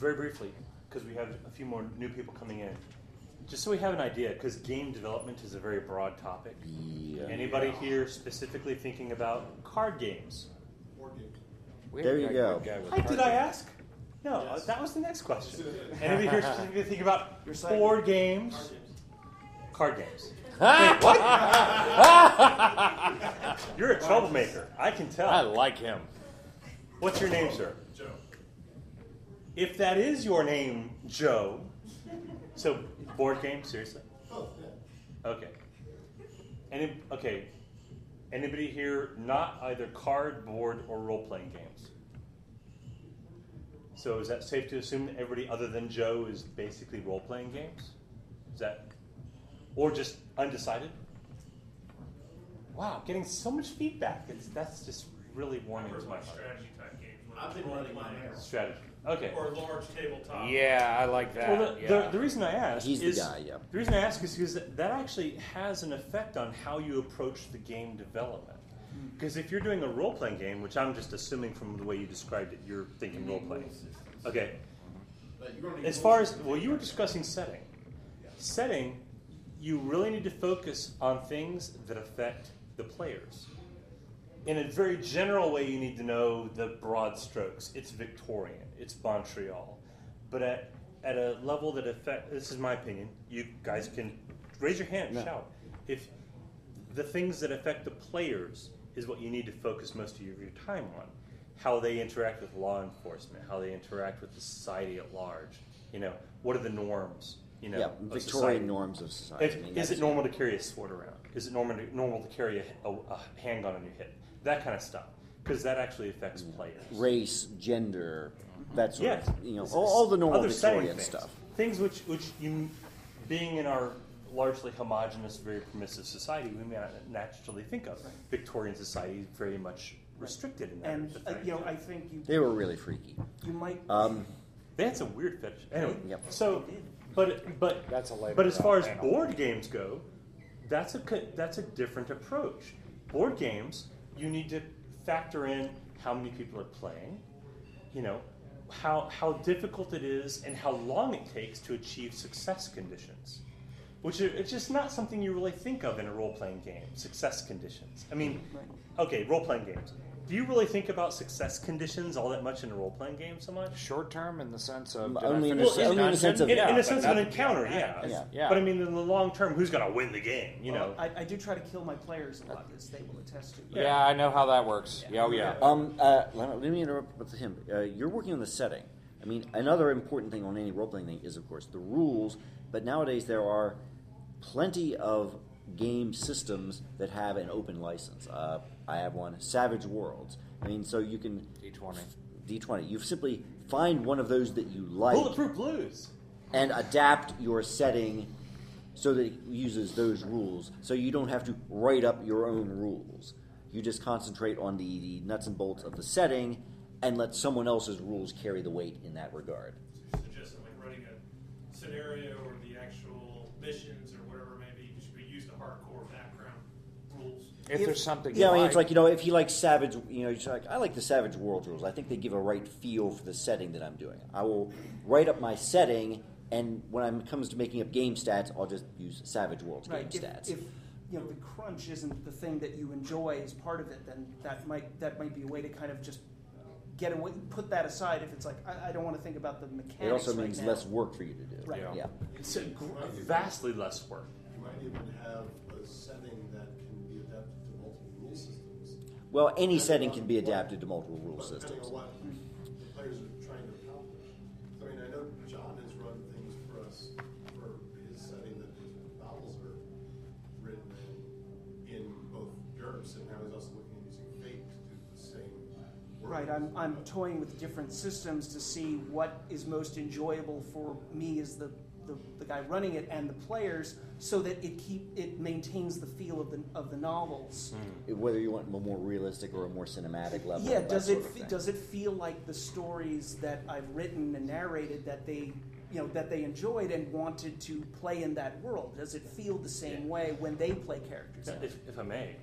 very briefly, because we have a few more new people coming in, just so we have an idea, because game development is a very broad topic.
Yeah.
Anybody here specifically thinking about card games?
Board games.
We
There
have
you
a
go.
good guy with
I, did
card
I
games.
ask? No,
Yes.
that was the next question. Anybody here specifically thinking about
You're saying-
board games?
Card games.
Card games. You're a troublemaker. I can tell.
I like him.
What's your name, sir?
Joe.
If that is your name, Joe, so board game, seriously?
Oh, yeah.
Okay. Any, okay. Anybody here not either card, board, or role-playing games? So is that safe to assume that everybody other than Joe is basically role-playing games? Is that, or just undecided? Wow, getting so much feedback. It's, that's just really warming to my heart.
Strategy type games. when
I've
it's
been running
role-playing.
mine out.
Strategy. Okay.
Or large tabletop.
Yeah, I like that.
Well, the,
yeah.
the, the reason I ask
He's the
is
guy, yeah.
the reason I ask is because that actually has an effect on how you approach the game development. Because if you're doing a role playing game, which I'm just assuming from the way you described it, you're thinking role playing. Okay.
But you're gonna need
As far as
rules.
well, you were discussing setting. Setting, you really need to focus on things that affect the players. In a very general way, you need to know the broad strokes. It's Victorian. It's Montreal. But at at a level that affect, this is my opinion. You guys can raise your hand, and
No.
shout. If the things that affect the players is what you need to focus most of your, your time on, how they interact with law enforcement, how they interact with the society at large. You know, what are the norms? You know,
yeah,
of
Victorian
society?
norms of society.
If-
I mean,
is
that's-
it normal to carry a sword around? Is it normal to, normal to carry a, a, a handgun on your hip? That kind of stuff, because that actually affects players.
race, gender, that sort
Yeah,
of, you know,
It's-
all, all the normal
other setting
Victorian
things.
stuff.
Things which, which you, being in our largely homogenous, very permissive society, we may not naturally think of. Victorian society is very much restricted in that.
And uh,
effect.
you know, I think you
They were really freaky.
you might.
Um,
They had some weird fetish. Anyway,
Yep.
so, but but
That's a later
but as far as
panel.
board games go, that's a co- that's a different approach. Board games, you need to factor in how many people are playing, you know, how how difficult it is, and how long it takes to achieve success conditions, which are it's just not something you really think of in a role playing game. Success conditions. I mean, okay, role playing games. Do you really think about success conditions all that much in a role playing game so much?
Short term in the sense of did
Only
I
in
finish
the-
this
only in the
dungeon?
sense of-
In,
Yeah,
in a
but
sense of an
nothing
encounter,
beyond
yeah.
that.
Yeah.
Yeah.
But I mean, in the long term, who's going to win the game? You know,
I, I do try to kill my players a lot, as they will attest to.
Yeah, I know how that works. Yeah, oh yeah.
Um, uh, let, let me interrupt with him. Uh, you're working on the setting. I mean, another important thing on any role-playing thing is, of course, the rules. But nowadays there are plenty of game systems that have an open license. Uh, I have one, Savage Worlds. I mean, so you can
D twenty.
D twenty. You simply find one of those that you like
Bulletproof Blues.
and adapt your setting so that it uses those rules. So you don't have to write up your own rules. You just concentrate on the, the nuts and bolts of the setting and let someone else's rules carry the weight in that regard.
Suggesting like running a scenario or the actual missions or whatever it may be, just be used a hardcore background rules.
If,
If-
there's something
Yeah, I
you
mean, it's like, you know, if you like Savage, you know, it's like, I like the Savage World rules. I think they give a right feel for the setting that I'm doing. I will write up my setting, and when it comes to making up game stats, I'll just use Savage World's
Right.
game
If,
stats.
if you know the crunch isn't the thing that you enjoy as part of it, then that might that might be a way to kind of just get away, put that aside. If it's like I, I don't want to think about the mechanics.
it also
right
means
now.
less work for you to do.
Right.
Yeah.
Yeah.
It's a gr- vastly less work.
You might even have a setting that can be adapted to multiple rule systems.
Well, any setting can be adapted to multiple rule
But depending
systems.
on what the players are trying to accomplish. I mean, I know John has run things for us for his setting that his novels are written in, in both GURPS, and now he's also looking at using Fate to do the same work.
Right, I'm, I'm toying with different systems to see what is most enjoyable for me as the, the, the guy running it and the players, so that it keep it maintains the feel of the of the novels.
Whether you want a more realistic or a more cinematic level.
Yeah,
that
does
sort
it
of
fe-
thing.
does it feel like the stories that I've written and narrated that they you know that they enjoyed and wanted to play in that world? Does it feel the same way when they play characters? in it?
If, if I may,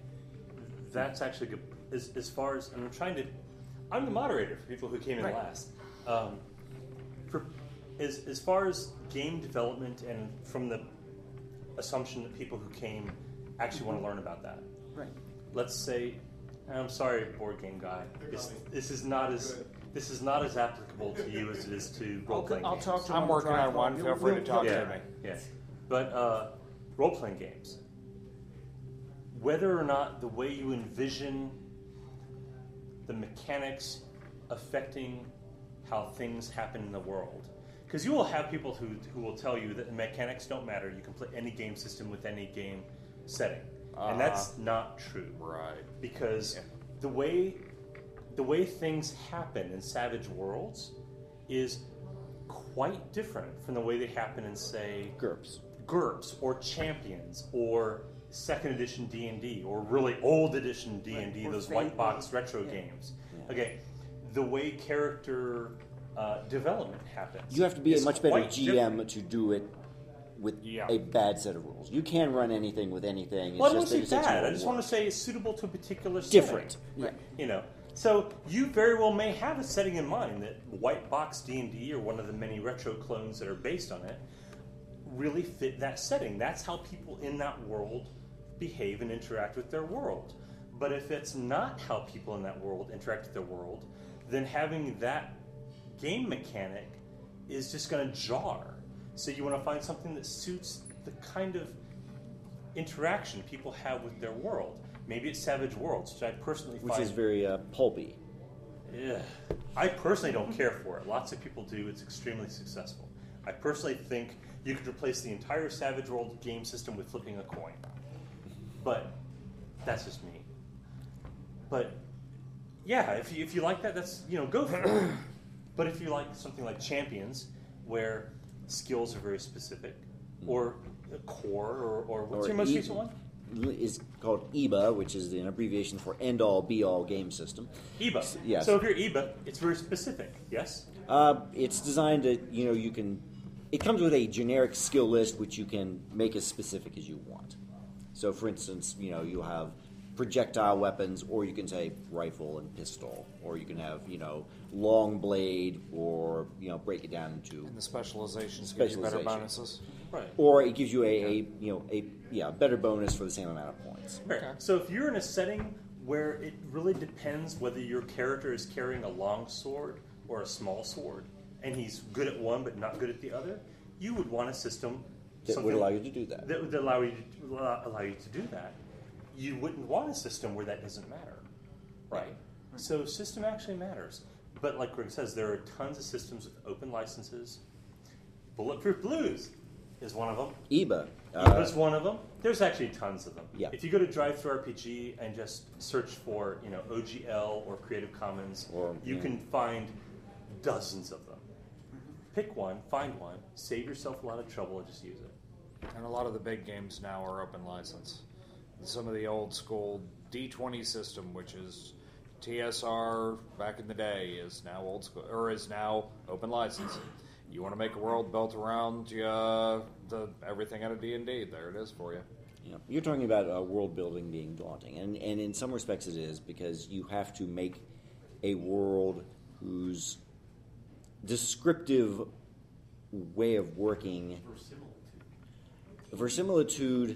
that's actually good. As, as far as, and I'm trying to, I'm the moderator for people who came in
Right.
last. Um, for as as far as game development and from the assumption that people who came actually want to learn about that.
Right.
Let's say, I'm sorry, board game guy. This, this is not as this is not as applicable to you as it is to role playing
I'll
games.
talk to
I'm
him
working
drive
on one.
home.
Feel free to talk
yeah,
to me.
yeah. But uh, role playing games, whether or not the way you envision the mechanics affecting how things happen in the world. Because you will have people who, who will tell you that the mechanics don't matter. You can play any game system with any game setting.
Uh-huh.
And that's not true.
Right.
Because
Yeah.
the way the way things happen in Savage Worlds is quite different from the way they happen in, say,
GURPS.
GURPS or Champions or second edition D and D or really old edition D and D,
Right. Or
those
Fate,
white box
yeah.
retro
Yeah.
games.
Yeah.
Okay, the way character uh, development happens.
You have to be a
is
much better
quite
G M
different.
to do it with
Yeah.
a bad set of rules. You can run anything with anything. It's
Well, I don't
just
want to
that
say
it takes
bad.
more
I just
work.
want to say it's suitable to a particular setting.
Different. Yeah.
You know, so you very well may have a setting in mind that White Box D and D or one of the many retro clones that are based on it really fit that setting. That's how people in that world behave and interact with their world. But if it's not how people in that world interact with their world, then having that game mechanic is just going to jar. So you want to find something that suits the kind of interaction people have with their world. Maybe it's Savage Worlds, which I personally
Which
find...
is very uh, pulpy.
Yeah. I personally don't care for it. Lots of people do. It's extremely successful. I personally think you could replace the entire Savage World game system with flipping a coin. But that's just me. But yeah, if you, if you like that, that's, you know, go for it. But if you like something like Champions, where skills are very specific, or core, or, or what's
Or
your most
E-
recent one?
Is called E B A, which is an abbreviation for End All Be All Game System.
E B A.
Yes.
So if you're E B A, it's very specific, yes?
Uh, it's designed to, you know, you can. It comes with a generic skill list, which you can make as specific as you want. So, for instance, you know, you have projectile weapons, or you can say rifle and pistol, or you can have, you know, long blade, or, you know, break it down into.
And the specializations give you better
Specialization.
bonuses.
Right.
Or it gives you a, a you know a yeah better bonus for the same amount of points.
Right.
Okay.
So if you're in a setting where it really depends whether your character is carrying a long sword or a small sword, and he's good at one but not good at the other, you would want a system
That
something
would allow you to do that.
That would allow you to allow allow you to do that. You wouldn't want a system where that doesn't matter, right? So system actually matters. But like Greg says, there are tons of systems with open licenses. Bulletproof Blues is one of them.
E B A.
Eva's
Uh,
one of them. There's actually tons of them.
Yeah.
If you go to Drive Thru R P G and just search for, you know, O G L or Creative Commons,
Or,
you
yeah.
can find dozens of them. Pick one, find one, save yourself a lot of trouble, and just use it.
And a lot of the big games now are open license. Some of the old school D twenty system, which is T S R back in the day, is now old school or is now open license. You want to make a world built around uh, the everything out of D and D? There it is for you.
you know, you're talking about uh, world building being daunting, and and in some respects it is, because you have to make a world whose descriptive way of working, verisimilitude,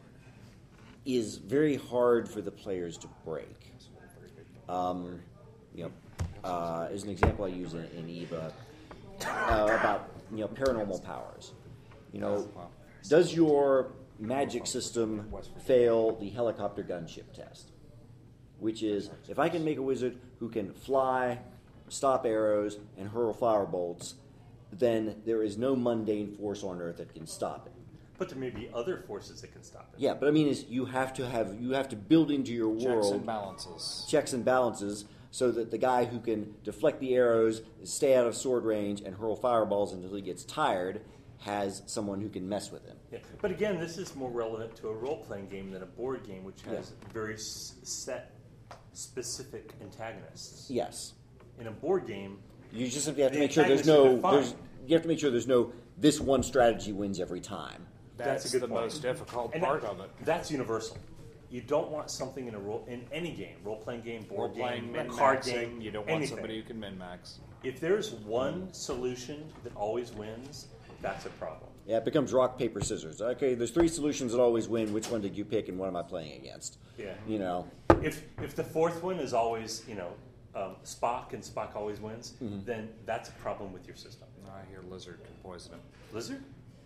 is very hard for the players to break. Um, you know, uh, as an example, I use in, in E B A uh, about you know paranormal powers. You know, does your magic system fail the helicopter gunship test? Which is, if I can make a wizard who can fly, stop arrows, and hurl fire bolts, then there is no mundane force on Earth that can stop it.
But there may be other forces that can stop it.
Yeah, but I mean, is you have to have you have to build into your
Checks
world
and balances.
checks and balances, so that the guy who can deflect the arrows, stay out of sword range, and hurl fireballs until he gets tired has someone who can mess with him.
Yeah. But again, this is more relevant to a role-playing game than a board game, which has
Yeah.
very s- set, specific antagonists.
Yes,
In a board game,
you just simply have to
The
make sure there's
antagonists
no
are
there's
defined.
you have to make sure there's no this one strategy wins every time.
That's,
That's a good
the
point.
most difficult
and
part
that-
of it.
that's universal. you don't want something in a role in any game, role playing game, board
Role-playing,
game, card
min-maxing.
game.
You don't want
anything.
somebody who can min-max.
If there's one solution that always wins, that's a problem.
Yeah, it becomes rock, paper, scissors. Okay, there's three solutions that always win. Which one did you pick, and what am I playing against?
Yeah.
You know.
If if the fourth one is always, you know, um, Spock and Spock always wins,
Mm-hmm.
then that's a problem with your system.
I hear lizard can poison him.
Lizard?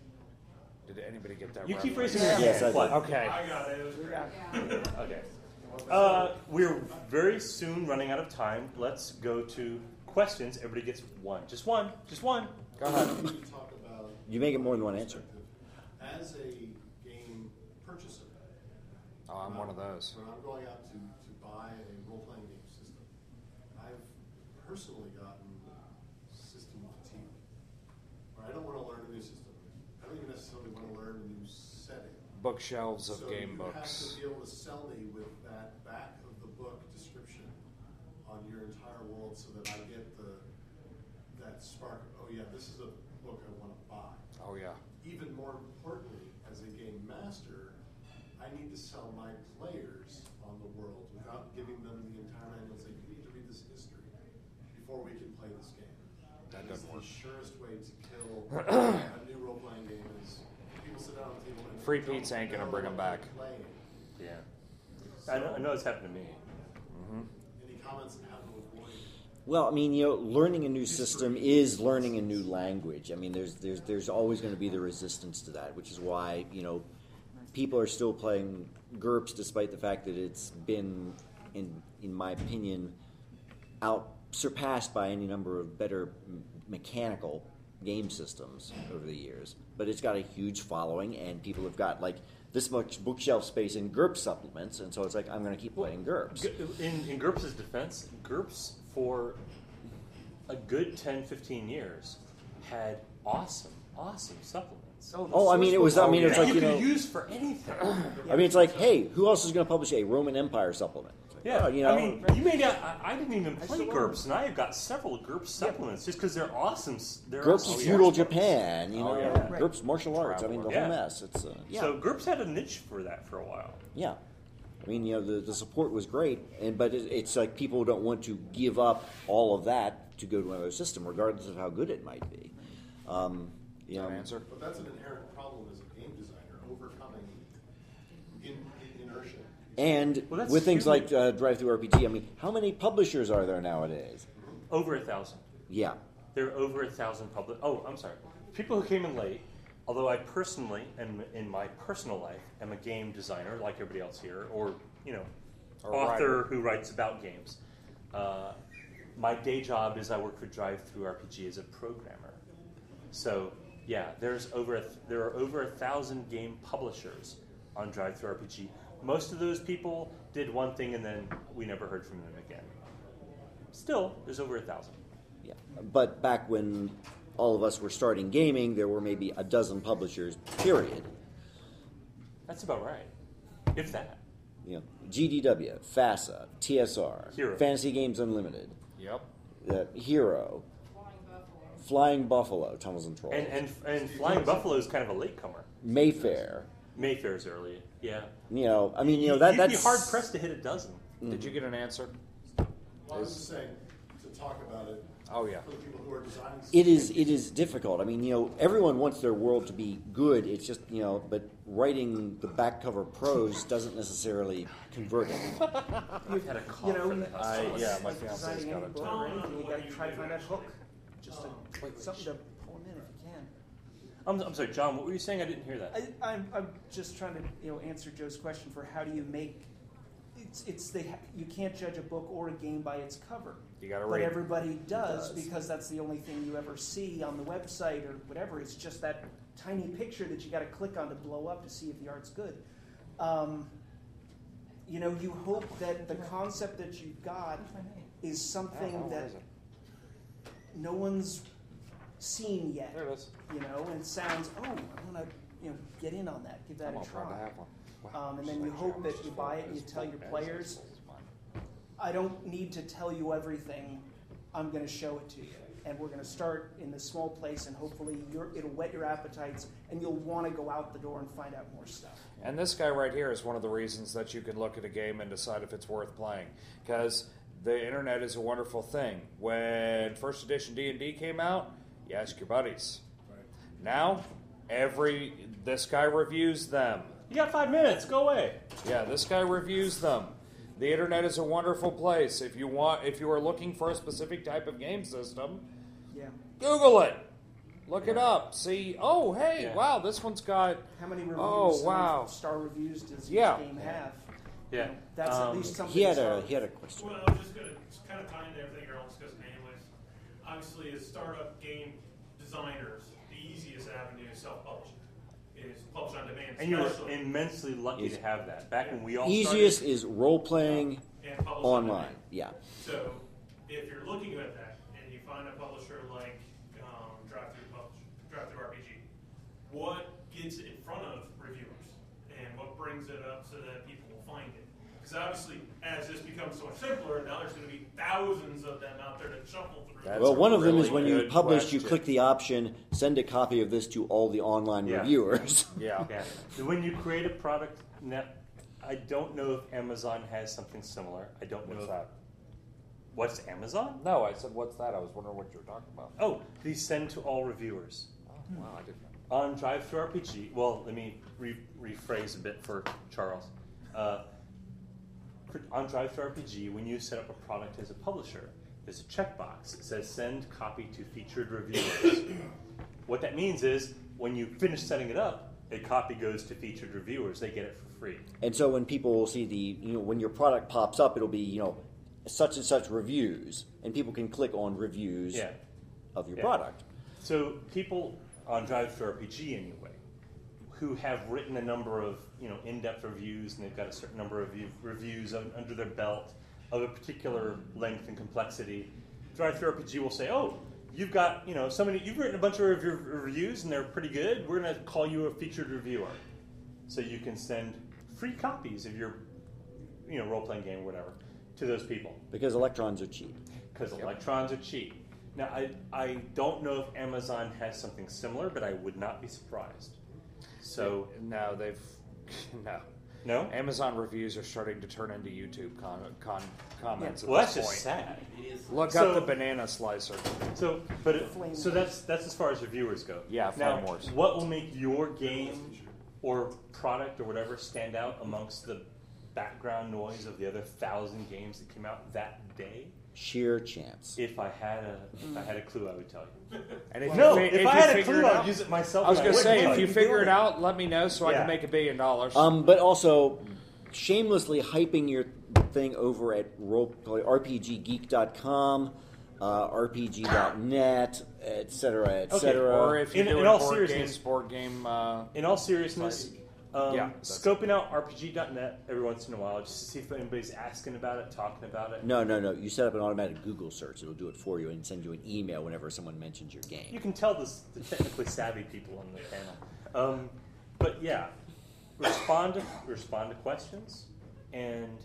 Did anybody get that?
You keep
reference?
raising your hand.
Yes, I did.
What?
Okay.
I got it. It was great.
Okay. Uh, we're very soon running out of time. Let's go to questions. Everybody gets one. Just one. Just one.
Go ahead.
We need to talk about
You may get more than one answer.
as a game purchaser.
Oh, I'm one of those.
When I'm going out to, to buy a role-playing game system, I've personally gotten system fatigue. Where I don't want to learn a new system. I don't even necessarily want to learn a new setting.
Bookshelves of
so
game
you
books.
have to be able to sell me with that back of the book description on your entire world, so that I get the that spark. Of, oh yeah, this is a book I want to buy.
Oh yeah.
Even more importantly, as a game master, I need to sell my players on the world without giving them the entire manual. Say, you need to read this history before we can play this game.
That
is
doesn't
the
work.
surest way to kill a new role-playing game is people sit down at the table and
Free
they don't
pizza ain't gonna
know
bring 'em
what
back.
they're playing.
Yeah. I know, I know it's happened to me.
Any comments on how to avoid?
Well, I mean, you know, learning a new system is learning a new language. I mean, there's there's there's always going to be the resistance to that, which is why, you know, people are still playing GURPS despite the fact that it's been, in in my opinion, out surpassed by any number of better m- mechanical game systems over the years. But it's got a huge following, and people have got like this much bookshelf space in GURPS supplements, and so it's like I'm going to keep playing GURPS.
G- In, in GURPS's defense, GURPS for a good ten, fifteen years had awesome, awesome supplements.
Oh, I mean, it was. I mean, it's
that
like
you
you
could
know.
use for anything.
I mean, it's like, hey, who else is going to publish a Roman Empire supplement? It's like,
Yeah,
oh, you know,
I mean, you may not. I, I didn't even play GURPS, and I have got several GURPS supplements just because they're awesome. s- They're
GURPS
awesome
feudal
supplements.
Japan, you know,
Oh, yeah.
Right.
GURPS martial arts. I mean, the
Yeah.
whole mess. It's uh, yeah,
So GURPS had a niche for that for a while.
yeah. I mean, you know, the, the support was great, and but it, it's like people don't want to give up all of that to go to another system, regardless of how good it might be. Um, you know,
An answer?
But that's an inherent problem as a game designer, overcoming in, in inertia.
and
Well, that's
with things
human.
like uh, Drive-Thru R P G, I mean, how many publishers are there nowadays?
Over a thousand.
Yeah.
There are over a thousand public. Oh, I'm sorry. People who came in late. Although I personally, and in my personal life, am a game designer like everybody else here, or you know,
Or
author
writer.
who writes about games. Uh, my day job is I work for Drive-Thru R P G as a programmer. So yeah, there's over a th- there are over a thousand game publishers on Drive-Thru R P G. Most of those people did one thing and then we never heard from them again. Still, there's over a thousand.
Yeah, but back when all of us were starting gaming, there were maybe a dozen publishers, period.
That's about right, if that.
You know, G D W, FASA, T S R,
Hero.
Fantasy Games Unlimited,
Yep.
uh, Hero, Flying Buffalo, Tunnels and Trolls,
And and and Flying Buffalo is kind of a latecomer.
Mayfair.
Mayfair's early, yeah.
You know, I mean, you know that
You'd
that's
be hard pressed to hit a dozen.
Did you get an answer?
Well, I was just saying, to talk about it
Oh yeah.
for the people who are designing.
It is it is difficult. I mean, you know, everyone wants their world to be good. It's just, you know, but writing the back cover prose doesn't necessarily convert it.
You've had a cough
You know,
for the
uh,
house.
I-
it's
yeah, my
like
fiance's
designing
got
any
it
book
too.
or anything, you
What
got
do
to
you
try to
do
find that
next?
hook, just to, something to pull them in if you can.
I'm, I'm sorry, John. What were you saying? I didn't hear that.
I, I'm, I'm just trying to, you know, answer Joe's question for how do you make. It's, it's the you can't judge a book or a game by its cover.
You gotta
But
read.
everybody does,
does.
because that's the only thing you ever see on the website or whatever. It's just that tiny picture that you got to click on to blow up to see if the art's good. Um, you know, you hope that the concept that you've got is something
Oh, where
that
is it?
no one's seen yet.
There it is.
You know, and it sounds, oh, I want to, you know, get in on that, give that
I'm
a
all proud to
try.
have one. Wow.
Um, and then you hope that you buy it and you tell your players, I don't need to tell you everything. I'm going to show it to you. and we're going to start in this small place, and hopefully you're, it'll whet your appetites, and you'll want to go out the door and find out more stuff.
And this guy right here is one of the reasons that you can look at a game and decide if it's worth playing. Because the internet is a wonderful thing. When first edition D and D came out, you ask your buddies.
Right.
Now, every this guy reviews them.
You got five minutes. Go away.
Yeah, this guy reviews them. The internet is a wonderful place. If you want, if you are looking for a specific type of game system,
Yeah.
Google it. Look it up. See, oh, hey,
Yeah.
wow, this one's got.
How many reviews,
Oh,
how many
wow.
star reviews does
Yeah.
each game have?
Yeah.
That's
Um,
at least something.
He had
to
a
start
he had a question.
Well, I was just gonna kind of tie into everything you're all discussing anyways. Obviously, as startup game designers, the easiest avenue is self-publishing. Is publish on demand,
And you were
especially,
immensely lucky to have that. Back when we all
Easiest
started,
is role playing
and publish on
online.
demand.
Yeah.
So, if you're looking at that and you find a publisher like um, Drive-Thru Publish, Drive-Thru R P G, what gets it in front of reviewers and what brings it up so that people will find it? Because obviously, as this becomes so much simpler, now there's going to be thousands of them out there to shuffle through.
That's
Well,
a
one of them is
really
when you
good
publish, you
question.
click the option, send a copy of this to all the online
Yeah.
reviewers.
Yeah.
Yeah. When you create a product, now, I don't know if Amazon has something similar. I don't know
What's
if,
that?
What's Amazon?
No, I said, what's that? I was wondering what you were talking about.
Oh, these send to all reviewers.
Oh, wow, I didn't know.
On Drive-Thru R P G, well, let me re- rephrase a bit for Charles. Uh, for- on Drive-Thru R P G, when you set up a product as a publisher, there's a checkbox. It says send copy to featured reviewers. What that means is when you finish setting it up, a copy goes to featured reviewers. They get it for free.
And so when people will see the, you know, when your product pops up, it'll be, you know, such and such reviews, and people can click on reviews
Yeah.
of your
Yeah.
product.
So people on Drive-Thru R P G anyway, who have written a number of you know in-depth reviews and they've got a certain number of view- reviews un- under their belt of a particular length and complexity, Drive-Thru R P G will say, "Oh, you've got you know so many, you've written a bunch of rev- reviews and they're pretty good. We're going to call you a featured reviewer, so you can send free copies of your you know role-playing game or whatever to those people."
Because electrons are cheap.
Because electrons are cheap. Now, I, I don't know if Amazon has something similar, but I would not be surprised. So,
No, they've. No.
no?
Amazon reviews are starting to turn into YouTube con, con, comments
Well,
at
that's
this
just
point.
sad.
It is.
Look
So-
up the banana slicer.
So, but it,
Flame
so
wars.
that's that's as far as reviewers go.
Yeah,
now,
Flame wars.
what will make your game or product or whatever stand out amongst the background noise of the other thousand games that came out that day?
Sheer chance.
If I had a if I had a clue, I would tell you.
And if
No,
you,
if,
fi- if
I
you
had a
figure
clue,
it
I'd
out,
use it myself.
I was
and
going to
wouldn't
say,
tell
if you
you.
figure it out, let me know so I
Yeah.
can make a billion dollars.
Um, but also, shamelessly hyping your thing over at roleplay, R P G geek dot com, uh, R P G dot net, et cetera, et
Okay,
cetera.
or if you're
In- in
doing
all
board
seriousness-
games, board game. Uh,
In all seriousness, um,
Yeah, that's
scoping out R P G dot net every once in a while, just to see if anybody's asking about it, talking about it.
No, no, no. You set up an automatic Google search. It'll do it for you and send you an email whenever someone mentions your game.
You can tell this, the technically savvy people on the panel. Um, but yeah, respond to respond to questions, and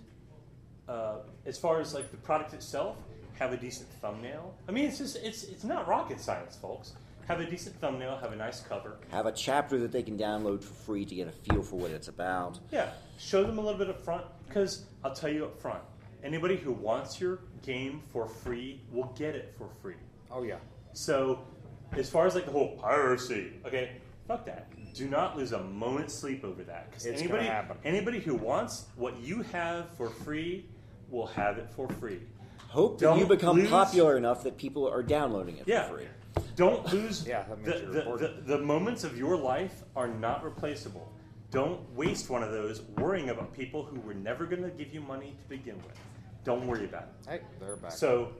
uh, as far as like the product itself, have a decent thumbnail. I mean, it's just it's it's not rocket science, folks. Have a decent thumbnail, have a nice cover.
Have a chapter that they can download for free to get a feel for what it's about.
Yeah, show them a little bit up front, because I'll tell you up front, anybody who wants your game for free will get it for free.
oh, yeah.
So, as far as like the whole piracy, okay, fuck that. Do not lose a moment's sleep over that, because
It's
anybody,
gonna happen.
anybody who wants what you have for free will have it for free.
Hope that
Don't
you become
lose-
popular enough that people are downloading it
Yeah.
for free.
Don't lose
Yeah, that means
the,
you're
the,
important.
the, the moments of your life are not replaceable. Don't waste one of those worrying about people who were never going to give you money to begin with. Don't worry about it.
Hey, they're back.
So,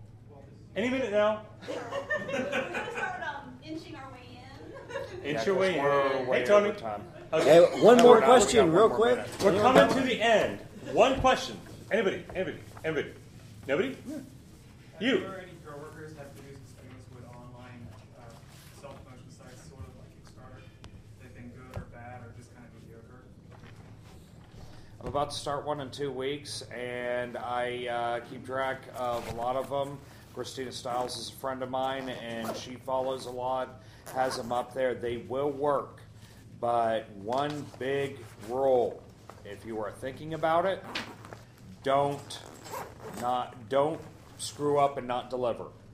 any minute now,
We're gonna start um, inching our way in.
inch
Yeah,
your
'cause
way
we're
in.
way
Hey, Tony.
over time.
Okay.
Hey, one
No,
more
we're not.
question,
We got
real
one more
quick.
minute.
We're
Anyone
coming
got
to
one?
the end. One question. Anybody? Anybody? Anybody? Nobody? You.
Have there any coworkers have produced experience with online uh, self-promotion sites, sort of like Kickstarter? They've been good or bad or just kind of mediocre?
I'm about to start one in two weeks, and I uh, keep track of a lot of them. Of Christina Stiles is a friend of mine, and she follows a lot, has them up there. They will work, but one big rule, if you are thinking about it, don't not don't screw up and not deliver.